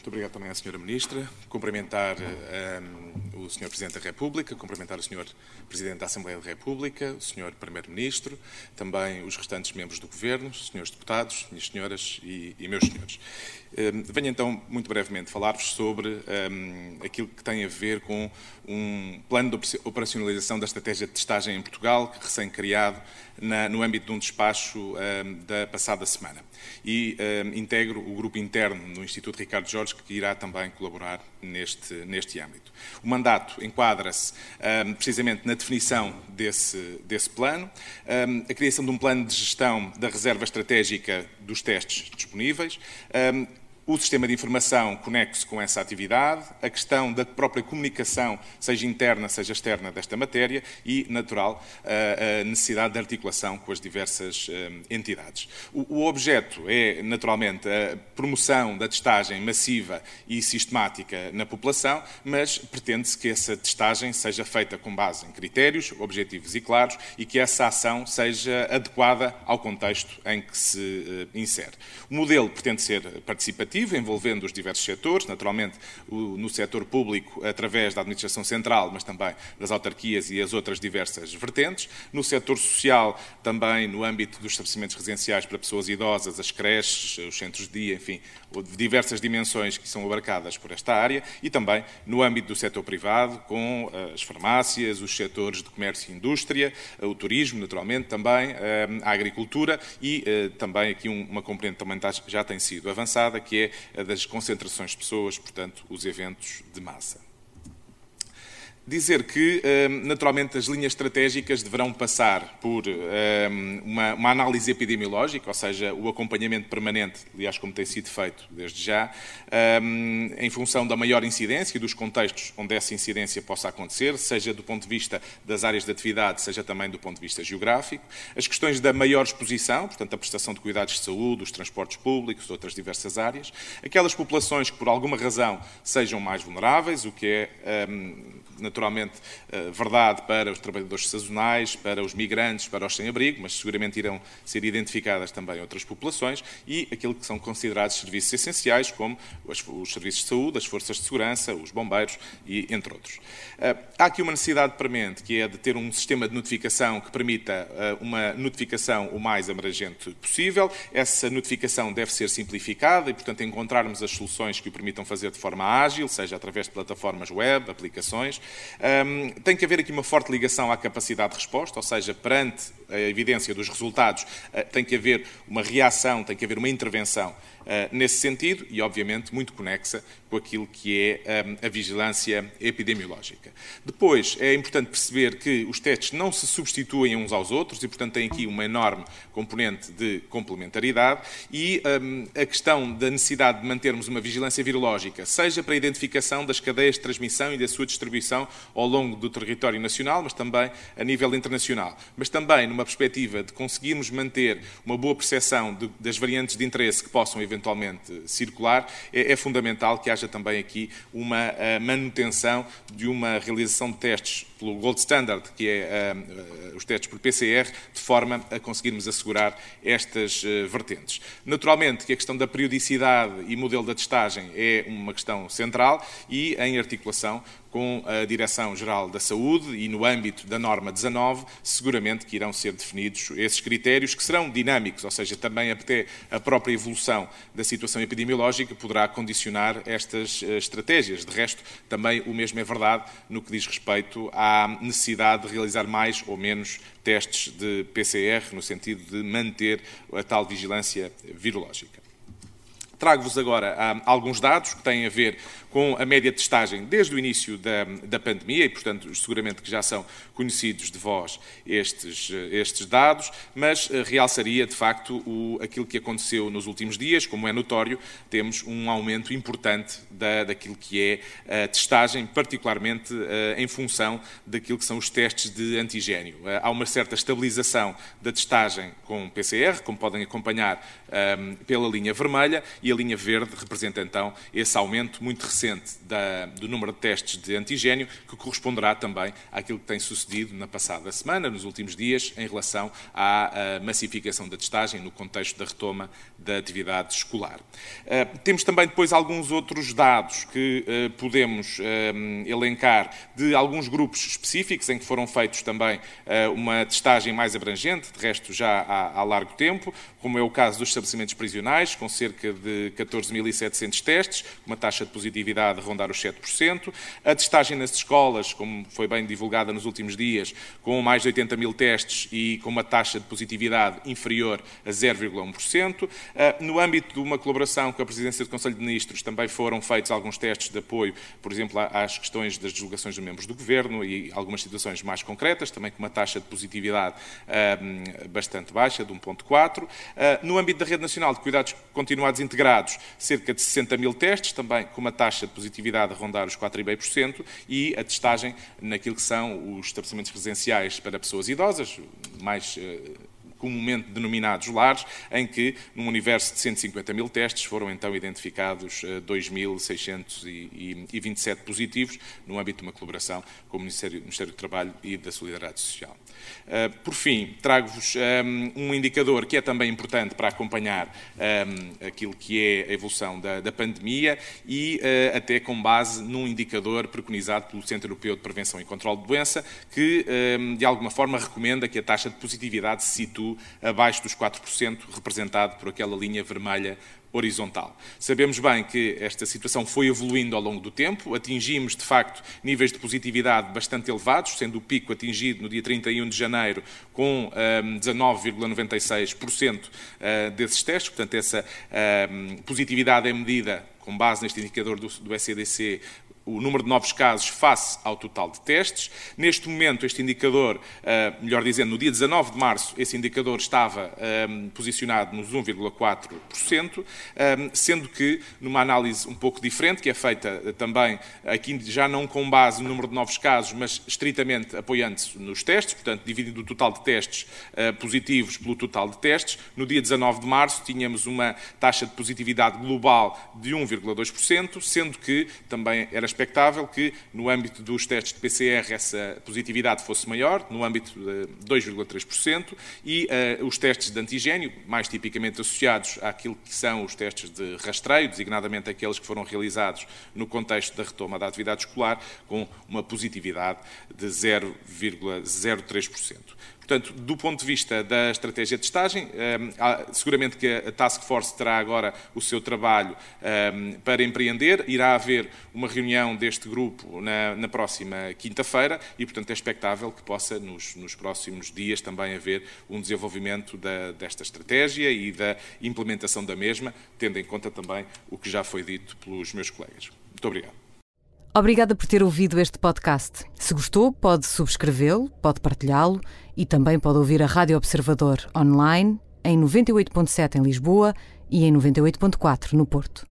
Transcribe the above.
Muito obrigado também à Sra. Ministra. Cumprimentar o Sr. Presidente da República, cumprimentar o Sr. Presidente da Assembleia da República, o Sr. Primeiro-Ministro, também os restantes membros do Governo, Srs. Deputados, minhas senhoras e meus senhores. Venho então, muito brevemente, falar-vos sobre aquilo que tem a ver com um plano de operacionalização da estratégia de testagem em Portugal, recém-criado no âmbito de um despacho da passada semana. E integro o grupo interno no Instituto Ricardo Jorge, que irá também colaborar neste âmbito. O mandato enquadra-se precisamente na definição desse plano, a criação de um plano de gestão da reserva estratégica dos testes disponíveis, o sistema de informação conexo com essa atividade, a questão da própria comunicação, seja interna, seja externa, desta matéria e, natural, a necessidade de articulação com as diversas entidades. O objeto é, naturalmente, a promoção da testagem massiva e sistemática na população, mas pretende-se que essa testagem seja feita com base em critérios, objetivos e claros e que essa ação seja adequada ao contexto em que se insere. O modelo pretende ser participativo, envolvendo os diversos setores, naturalmente no setor público através da administração central, mas também das autarquias e as outras diversas vertentes. No setor social, também no âmbito dos estabelecimentos residenciais para pessoas idosas, as creches, os centros de dia, enfim, diversas dimensões que são abarcadas por esta área e também no âmbito do setor privado, com as farmácias, os setores de comércio e indústria, o turismo, naturalmente, também a agricultura e também aqui uma componente também já tem sido avançada, que é a das concentrações de pessoas, portanto, os eventos de massa. Dizer que, naturalmente, as linhas estratégicas deverão passar por uma análise epidemiológica, ou seja, o acompanhamento permanente, aliás, como tem sido feito desde já, em função da maior incidência e dos contextos onde essa incidência possa acontecer, seja do ponto de vista das áreas de atividade, seja também do ponto de vista geográfico. As questões da maior exposição, portanto, a prestação de cuidados de saúde, os transportes públicos, outras diversas áreas. Aquelas populações que, por alguma razão, sejam mais vulneráveis, o que é naturalmente verdade para os trabalhadores sazonais, para os migrantes, para os sem-abrigo, mas seguramente irão ser identificadas também outras populações e aquilo que são considerados serviços essenciais, como os serviços de saúde, as forças de segurança, os bombeiros e entre outros. Há aqui uma necessidade premente, que é de ter um sistema de notificação que permita uma notificação o mais abrangente possível. Essa notificação deve ser simplificada e, portanto, encontrarmos as soluções que o permitam fazer de forma ágil, seja através de plataformas web, aplicações. Tem que haver aqui uma forte ligação à capacidade de resposta, ou seja, perante a evidência dos resultados, tem que haver uma reação, tem que haver uma intervenção nesse sentido e, obviamente, muito conexa com aquilo que é a vigilância epidemiológica. Depois, é importante perceber que os testes não se substituem uns aos outros e, portanto, tem aqui uma enorme componente de complementaridade e a questão da necessidade de mantermos uma vigilância virológica, seja para a identificação das cadeias de transmissão e da sua distribuição ao longo do território nacional, mas também a nível internacional, mas também numa perspectiva de conseguirmos manter uma boa percepção das variantes de interesse que possam eventualmente circular, é fundamental que haja também aqui uma manutenção de uma realização de testes pelo Gold Standard, que é os testes por PCR, de forma a conseguirmos assegurar estas vertentes. Naturalmente que a questão da periodicidade e modelo da testagem é uma questão central e em articulação com a Direção-Geral da Saúde e no âmbito da norma 19, seguramente que irão ser definidos esses critérios que serão dinâmicos, ou seja, também até a própria evolução da situação epidemiológica poderá condicionar estas estratégias. De resto, também o mesmo é verdade no que diz respeito à necessidade de realizar mais ou menos testes de PCR, no sentido de manter a tal vigilância virológica. Trago-vos agora alguns dados que têm a ver com a média de testagem desde o início da pandemia e, portanto, seguramente que já são conhecidos de vós estes dados, mas realçaria, de facto, aquilo que aconteceu nos últimos dias. Como é notório, temos um aumento importante daquilo que é a testagem, particularmente em função daquilo que são os testes de antigénio. Há uma certa estabilização da testagem com PCR, como podem acompanhar pela linha vermelha, e e a linha verde representa então esse aumento muito recente do número de testes de antigénio, que corresponderá também àquilo que tem sucedido na passada semana, nos últimos dias, em relação à massificação da testagem no contexto da retoma da atividade escolar. Temos também depois alguns outros dados que podemos elencar de alguns grupos específicos em que foram feitos também uma testagem mais abrangente, de resto já há largo tempo, como é o caso dos estabelecimentos prisionais, com cerca de 14.700 testes, uma taxa de positividade a rondar os 7%. A testagem nas escolas, como foi bem divulgada nos últimos dias, com mais de 80 mil testes e com uma taxa de positividade inferior a 0,1%. No âmbito de uma colaboração com a Presidência do Conselho de Ministros, também foram feitos alguns testes de apoio, por exemplo, às questões das deslocações de membros do Governo e algumas situações mais concretas, também com uma taxa de positividade bastante baixa, de 1,4%. No âmbito da Rede Nacional de Cuidados Continuados Integrados, cerca de 60 mil testes, também com uma taxa de positividade a rondar os 4,5%, e a testagem naquilo que são os estabelecimentos residenciais para pessoas idosas, mais comumente denominados lares, em que, num universo de 150 mil testes, foram então identificados 2.627 positivos, no âmbito de uma colaboração com o Ministério do Trabalho e da Solidariedade Social. Por fim, trago-vos um indicador que é também importante para acompanhar aquilo que é a evolução da pandemia e até com base num indicador preconizado pelo Centro Europeu de Prevenção e Controlo de Doença, que de alguma forma recomenda que a taxa de positividade se situe abaixo dos 4%, representado por aquela linha vermelha horizontal. Sabemos bem que esta situação foi evoluindo ao longo do tempo, atingimos, de facto, níveis de positividade bastante elevados, sendo o pico atingido no dia 31 de janeiro com 19,96% desses testes, portanto, essa positividade é medida com base neste indicador do ECDC, o número de novos casos face ao total de testes. Neste momento, este indicador, melhor dizendo, no dia 19 de março, esse indicador estava posicionado nos 1,4%, sendo que, numa análise um pouco diferente, que é feita também, aqui já não com base no número de novos casos, mas estritamente apoiando-se nos testes, portanto, dividindo o total de testes positivos pelo total de testes, no dia 19 de março tínhamos uma taxa de positividade global de 1,2%, sendo que também era expectável que, no âmbito dos testes de PCR, essa positividade fosse maior, no âmbito de 2,3%, e os testes de antigénio, mais tipicamente associados àquilo que são os testes de rastreio, designadamente aqueles que foram realizados no contexto da retoma da atividade escolar, com uma positividade de 0,03%. Portanto, do ponto de vista da estratégia de testagem, seguramente que a Task Force terá agora o seu trabalho para empreender. Irá haver uma reunião deste grupo na próxima quinta-feira e, portanto, é expectável que possa, nos próximos dias, também haver um desenvolvimento desta estratégia e da implementação da mesma, tendo em conta também o que já foi dito pelos meus colegas. Muito obrigado. Obrigada por ter ouvido este podcast. Se gostou, pode subscrevê-lo, pode partilhá-lo e também pode ouvir a Rádio Observador online em 98.7 em Lisboa e em 98.4 no Porto.